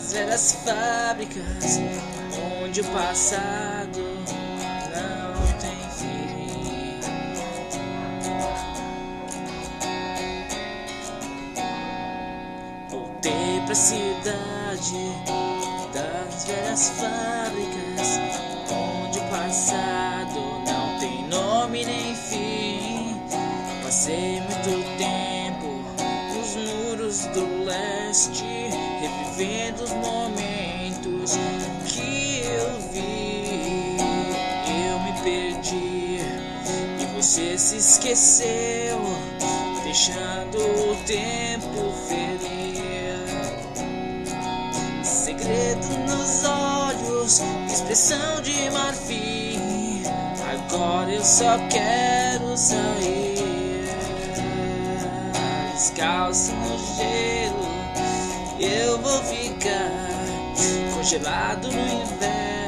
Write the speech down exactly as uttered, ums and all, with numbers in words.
das velhas fábricas, onde o passado não tem fim. Voltei pra cidade das velhas fábricas, onde o passado não tem nome nem fim. Passei muito tempo nos muros do leste, revivendo os momentos que eu vi. Eu me perdi e você se esqueceu, deixando o tempo ferir. Segredo nos olhos, expressão de marfim. Agora eu só quero sair. Descalço no gelo, eu vou ficar congelado no inverno.